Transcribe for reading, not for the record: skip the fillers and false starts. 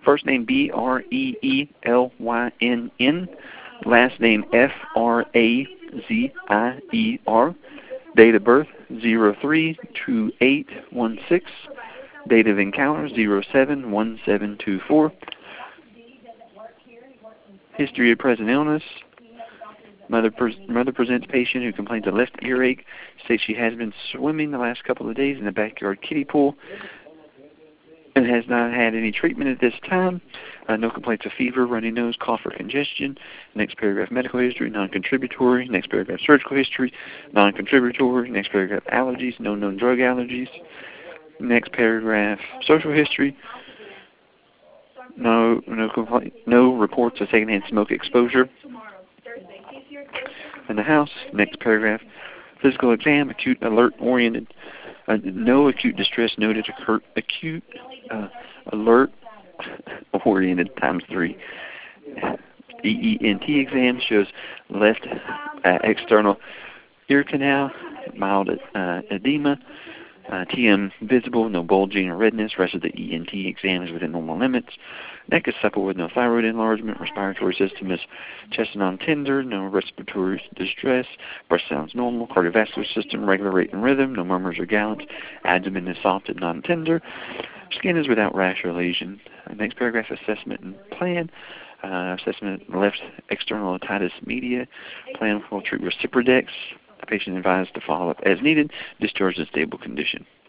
First name Breelynn, last name Frazier. Date of birth 03/28/16. Date of encounter 07/17/24. History of present illness. Mother presents patient who complains of left earache. States she has been swimming the last couple of days in the backyard kiddie pool and has not had any treatment at this time. No complaints of fever, runny nose, cough, or congestion. Next paragraph, medical history, non-contributory. Next paragraph, surgical history, non-contributory. Next paragraph, allergies, no known drug allergies. Next paragraph, social history. No reports of secondhand smoke exposure in the house. Next paragraph, physical exam, acute alert oriented. No acute distress noted. Acute alert oriented ×3. EENT exam shows left external ear canal, mild edema. TM visible, no bulging or redness. Rest of the ENT exam is within normal limits. Neck is supple with no thyroid enlargement. Respiratory system is chest and non-tender. No respiratory distress. Breast sounds normal. Cardiovascular system regular rate and rhythm. No murmurs or gallops. Abdomen is soft and non-tender. Skin is without rash or lesion. Next paragraph, assessment and plan. Assessment, left external otitis media. Plan will treat reciprodex. The patient advised to follow up as needed. Discharge in stable condition.